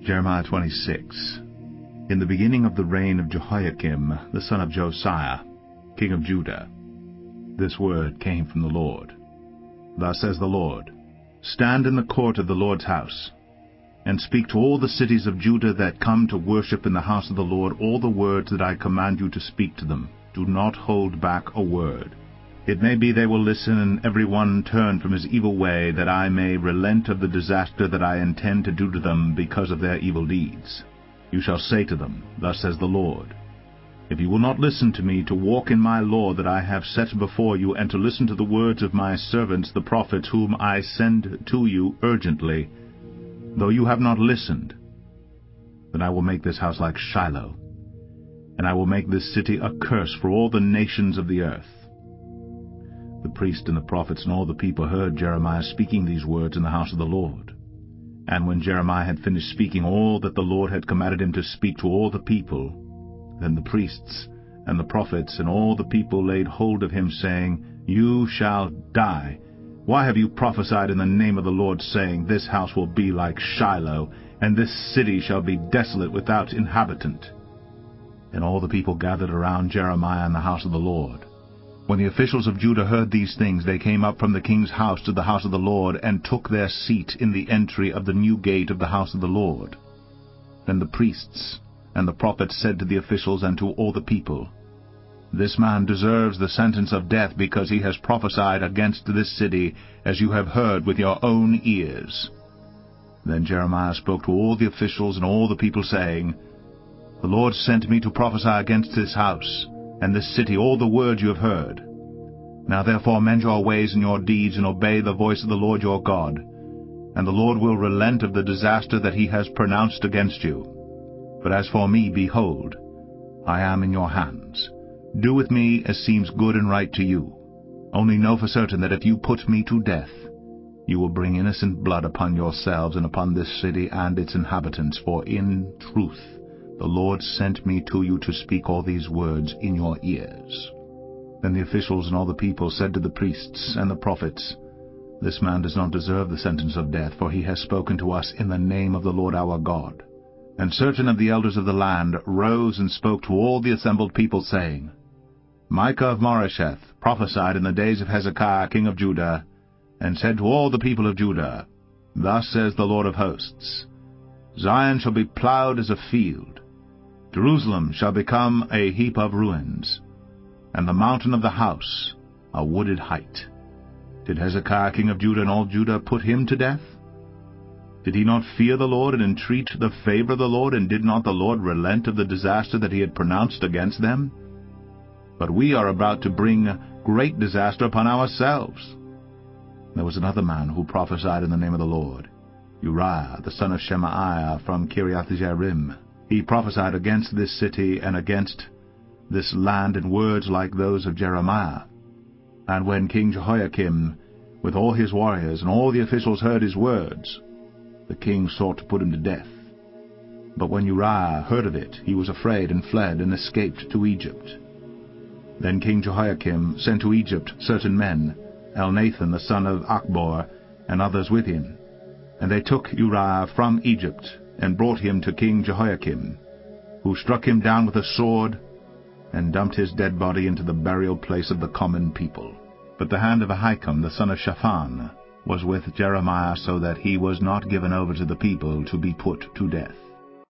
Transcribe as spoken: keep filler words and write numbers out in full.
Jeremiah twenty-six. In the beginning of the reign of Jehoiakim, the son of Josiah, king of Judah, this word came from the Lord. Thus says the Lord, Stand in the court of the Lord's house, and speak to all the cities of Judah that come to worship in the house of the Lord all the words that I command you to speak to them. Do not hold back a word. It may be they will listen, and every one turn from his evil way, that I may relent of the disaster that I intend to do to them because of their evil deeds. You shall say to them, Thus says the Lord, If you will not listen to me, to walk in my law that I have set before you, and to listen to the words of my servants the prophets, whom I send to you urgently, though you have not listened, then I will make this house like Shiloh, and I will make this city a curse for all the nations of the earth. The priest and the prophets and all the people heard Jeremiah speaking these words in the house of the Lord. And when Jeremiah had finished speaking all that the Lord had commanded him to speak to all the people, then the priests and the prophets and all the people laid hold of him, saying, You shall die. Why have you prophesied in the name of the Lord, saying, This house will be like Shiloh, and this city shall be desolate without inhabitant? And all the people gathered around Jeremiah in the house of the Lord. When the officials of Judah heard these things, they came up from the king's house to the house of the Lord, and took their seat in the entry of the new gate of the house of the Lord. Then the priests and the prophets said to the officials and to all the people, This man deserves the sentence of death, because he has prophesied against this city, as you have heard with your own ears. Then Jeremiah spoke to all the officials and all the people, saying, The Lord sent me to prophesy against this house and this city all the words you have heard. Now therefore mend your ways and your deeds, and obey the voice of the Lord your God, and the Lord will relent of the disaster that he has pronounced against you. But as for me, behold, I am in your hands. Do with me as seems good and right to you. Only know for certain that if you put me to death, you will bring innocent blood upon yourselves and upon this city and its inhabitants, for in truth the Lord sent me to you to speak all these words in your ears. Then the officials and all the people said to the priests and the prophets, This man does not deserve the sentence of death, for he has spoken to us in the name of the Lord our God. And certain of the elders of the land rose and spoke to all the assembled people, saying, Micah of Moresheth prophesied in the days of Hezekiah king of Judah, and said to all the people of Judah, Thus says the Lord of hosts, Zion shall be plowed as a field, Jerusalem shall become a heap of ruins, and the mountain of the house a wooded height. Did Hezekiah king of Judah and all Judah put him to death? Did he not fear the Lord and entreat the favor of the Lord, and did not the Lord relent of the disaster that he had pronounced against them? But we are about to bring great disaster upon ourselves. There was another man who prophesied in the name of the Lord, Uriah, the son of Shemaiah from Kiriath-Jearim. He prophesied against this city and against this land in words like those of Jeremiah. And when King Jehoiakim, with all his warriors and all the officials, heard his words, the king sought to put him to death. But when Uriah heard of it, he was afraid and fled and escaped to Egypt. Then King Jehoiakim sent to Egypt certain men, Elnathan the son of Achbor, and others with him. And they took Uriah from Egypt, and brought him to King Jehoiakim, who struck him down with a sword, and dumped his dead body into the burial place of the common people. But the hand of Ahikam the son of Shaphan was with Jeremiah, so that he was not given over to the people to be put to death.